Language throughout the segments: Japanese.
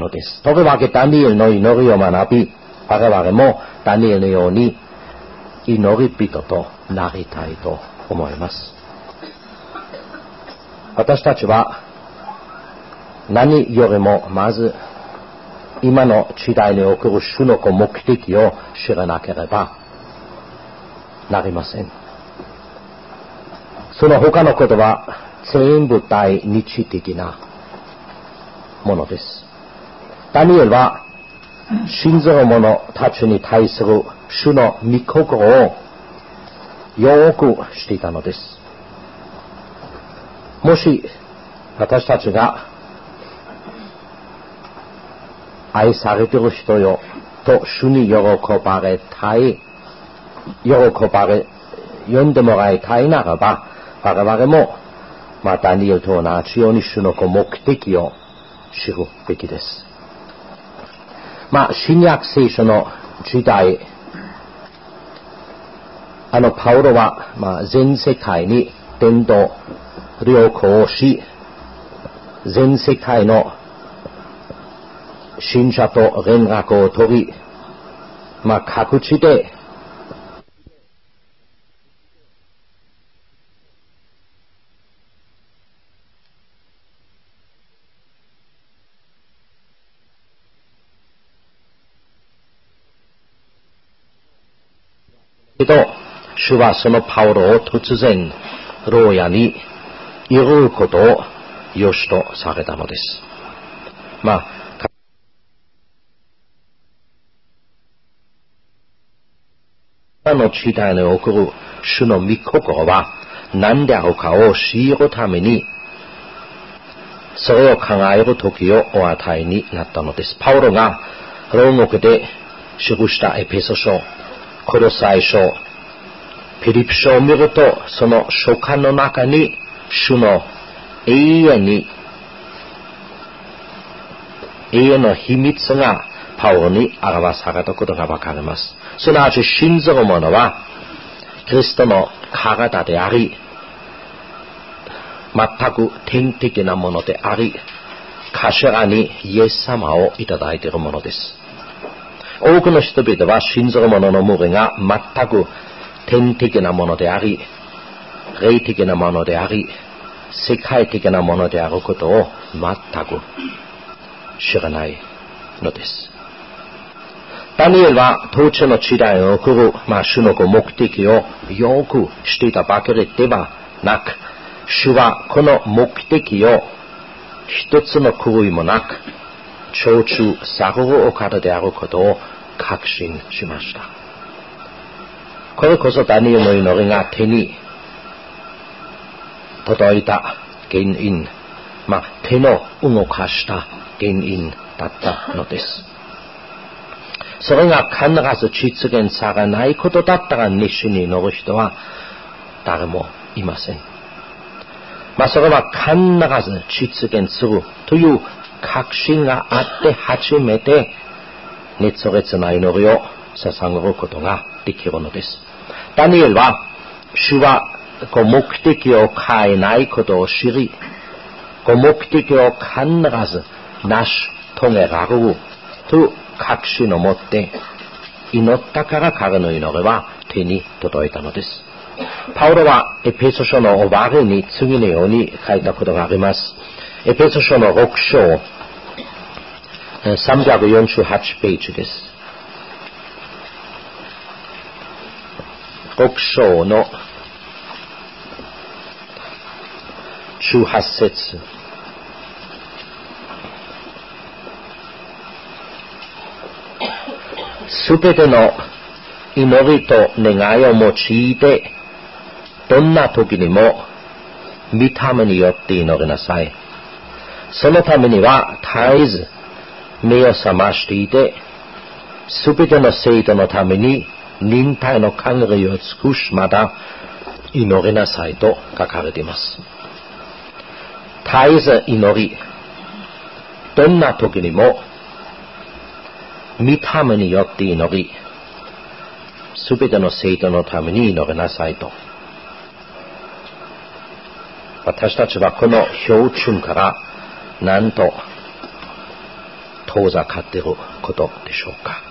のです。とりわけダニエルの祈りを学び、我々もダニエルのように祈り人となりたいと思います。私たちは何よりもまず今の時代における主の目的を知らなければなりません。その他のことは全部対日的なものです。ダニエルは信ずる者たちに対する主の御心をよくしていたのです。もし私たちが愛されている人よと主に喜んでもらいたいならば、我々もダニエルと同じように主の目的を知るべきです。新約聖書の時代、パウロは全世界に伝道旅行をし、全世界の信者と連絡を取り、各地でけど、主はそのパウロを突然牢屋にいることを良しとされたのです。今の時代における主の御心は何であるかを知るために、それを考える時をお与えになったのです。パウロが牢獄で記したエペソ書、コロサイ書、ピリピ書を見ると、その書簡の中に主の永遠の秘密がパウロに表されたことがわかります。すなわち信ずる者はキリストの体であり、全く天的なものであり、頭にイエス様をいただいているものです。多くの人々は信ずる者の無理が全く天的なものであり、霊的なものであり、世界的なものであることを全く知らないのです。ダニエルは当地の時代における主の目的をよく知っていたばかりではなく、主はこの目的を一つの狂いもなく成就されるお方であることを確信しました。これこそダニエルの祈りが手に届いた原因、手の動かした原因だったのです。それが必ず実現されないことだったら熱心に祈る人は誰もいません。それは必ず実現するという確信があって初めて熱烈な祈りを捧げることができるのです。ダニエルは主はご目的を変えないことを知り、ご目的を必ず成し遂げられるという確信を持って祈ったから彼の祈りは手に届いたのです。パウロはエペソ書の終わりに次のように書いたことがあります。エペソ書の6章348ページです。6章の18節。すべての祈りと願いを用いて、どんな時にも御霊によって祈りなさい。そのためには絶えず目を覚ましていて、すべての生徒のために忍耐の限りを尽くしまた祈りなさいと書かれています。絶えず祈り、どんな時にも御霊によって祈り、すべての生徒のために祈りなさいと。私たちはこの標準からなんと遠ざかっていることでしょうか。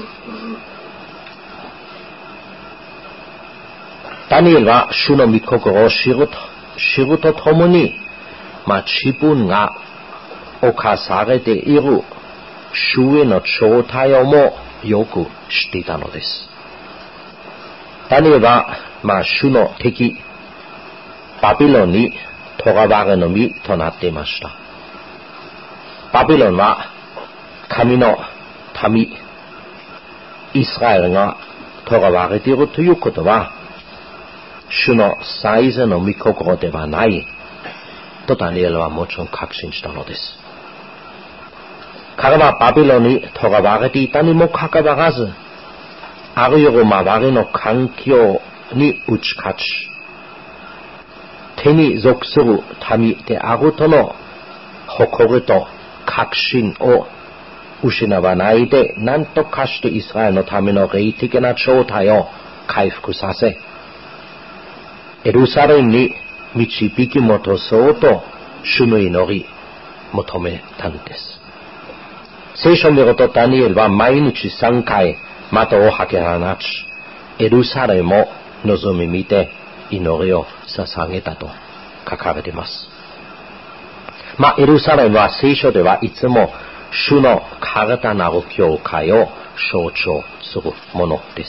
ダニエルは主の御心を知るとともに、自分が侵されている主への状態をもよく知っていたのです。ダニエルは、主の敵バビロンに囚われの身となっていました。バビロンは神の民イスラエルが囚われているということは、主の最善の御心ではないとダニエルはもちろん確信したのです。彼はバビロンに囚われていたにもかかわらず、ある夜周りの環境に打ち勝ち、手に属する民であるとの誇りと確信を失わないで、何とかしてイスラエルのための霊的な状態を回復させ、エルサレムに導き戻そうと主の祈り求めたんです。聖書を見るとダニエルは毎日3回的を吐き放ち、エルサレムを望み見て祈りを捧げたと書かれています。エルサレムは聖書ではいつも主の体なる教会を象徴するものです。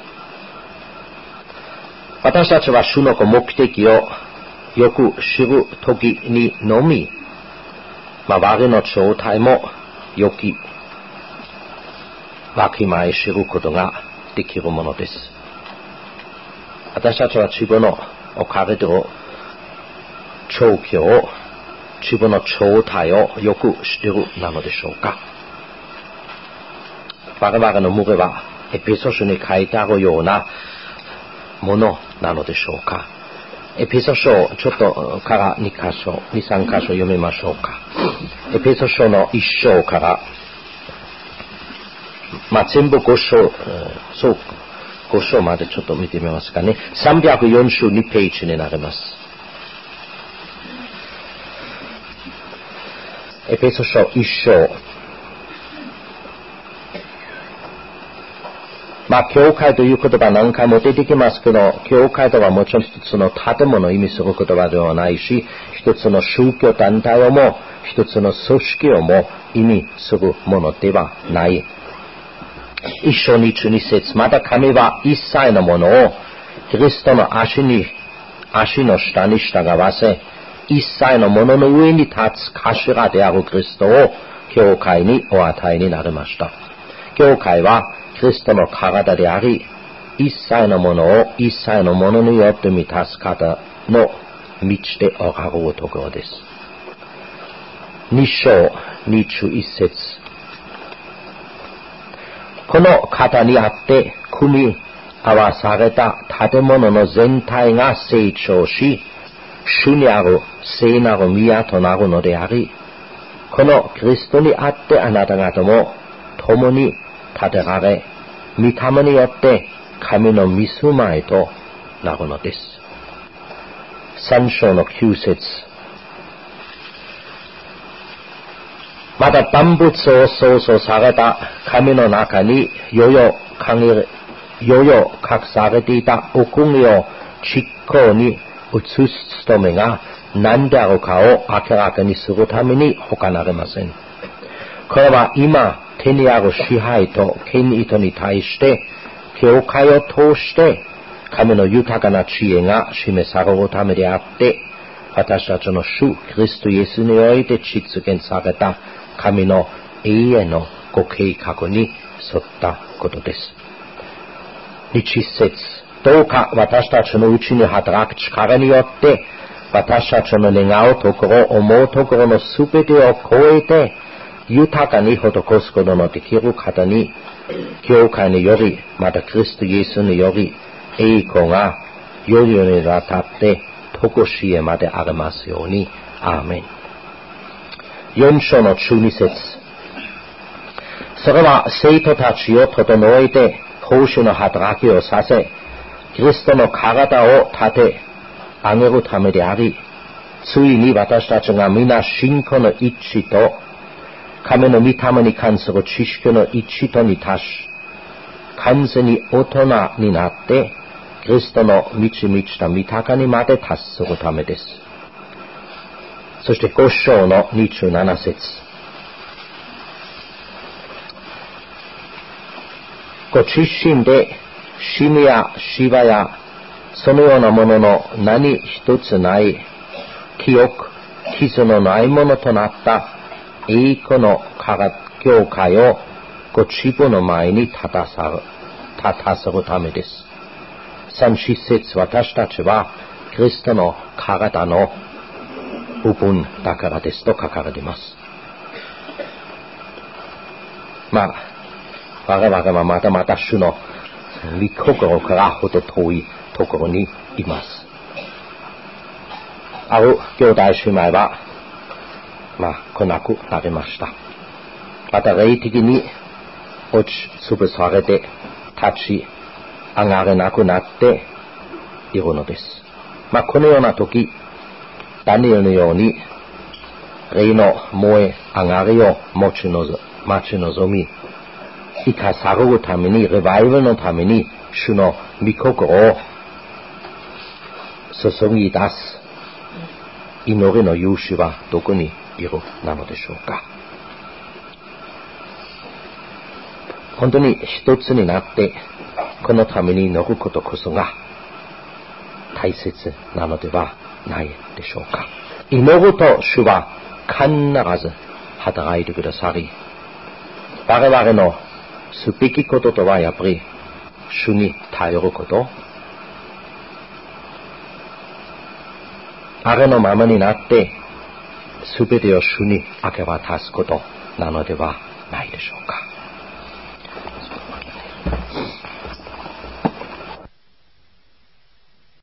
私たちは主の目的をよく知るときにのみ、周りの状態もよきわきまえ知ることができるものです。私たちは自分の置かれている状況を、自分の状態をよく知っているなのでしょうか。我々の群れはエペソ書に書いてあるようなものなのでしょうか。エペソ書ちょっとから2、3箇所読みましょうか。エペソ書の1章から、全部5章、5章までちょっと見てみますかね。342ページになります。エペソ書1章。教会という言葉何回も出てきますけど、教会とはもちろん一つの建物を意味する言葉ではないし、一つの宗教団体をも、一つの組織をも意味するものではない。一章22節、また神は一切のものをキリストの足の下に従わせ、一切のものの上に立つ頭であるキリストを教会にお与えになりました。教会はキリストの体であり、一切のものを一切のものによって満たす方の道でおられるところです。2章21節、この方にあって組み合わされた建物の全体が成長し、主にある聖なる宮となるのであり、このキリストにあってあなた方も共に建てられ、御霊によって神の御住まいとなるのです。3章の9節、また万物を創造された神の中によよ隠されていた奥義を実行に移す務めが何であるかを明らかにするために他なりません。これは今手にある支配と権威とに対して教会を通して神の豊かな知恵が示されるためであって、私たちの主キリストイエスにおいて実現された神の永遠のご計画に沿ったことです。20節、どうか私たちのうちに働く力によって私たちの願うところ、思うところのすべてを超えて豊かに施すことのできる方に、教会により、またキリストイエスにより、栄光が世々にわたって常しえまでありますように。アーメン。4章の12節、それは生徒たちを整えて奉仕の働きをさせ、キリストの体を立て上げるためであり、ついに私たちが皆信仰の一致と神の御霊に関する知識の一途に達し、完全に大人になって、キリストの満ち満ちた御霊にまで達するためです。そして5章の27節。ご自身で死や死やそのようなものの何一つない記憶、傷のないものとなった栄光の教会をご自分の前に立たせるためです。30節、私たちはキリストの体の部分だからですと書かれています。我々はまだまだ主の御心からほど遠いところにいます。ある兄弟姉妹は、来なくなりました。また霊的に落ち潰されて立ち上がれなくなっているのです。このような時、ダニエルのように霊の燃え上がりを待ち望み、生かされるために、リバイバルのために主の御心を注ぎ出す祈りの勇士はどこにいるなのでしょうか。本当に一つになってこのために祈ることこそが大切なのではないでしょうか。祈ると主は必ず働いてくださり、我々のすべきこととはやっぱり主に頼ること、あれのままになってすべてを主に明け渡すことなのではないでしょうか。